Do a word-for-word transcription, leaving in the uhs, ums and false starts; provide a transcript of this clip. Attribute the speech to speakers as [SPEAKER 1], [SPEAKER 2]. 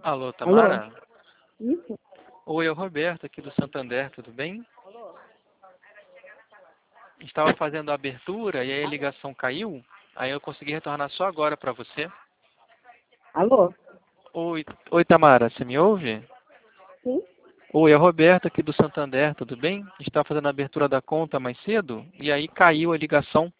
[SPEAKER 1] Alô,
[SPEAKER 2] Alô?
[SPEAKER 1] Tamara?
[SPEAKER 2] Isso?
[SPEAKER 1] Oi, é o Roberto aqui do Santander, tudo bem? Estava fazendo a abertura e aí a ligação caiu, aí eu consegui retornar só agora para você.
[SPEAKER 2] Alô?
[SPEAKER 1] Oi, oi, Tamara, você me ouve?
[SPEAKER 2] Sim?
[SPEAKER 1] Oi, é o Roberto aqui do Santander, tudo bem? Estava fazendo a abertura da conta mais cedo e aí caiu a ligação.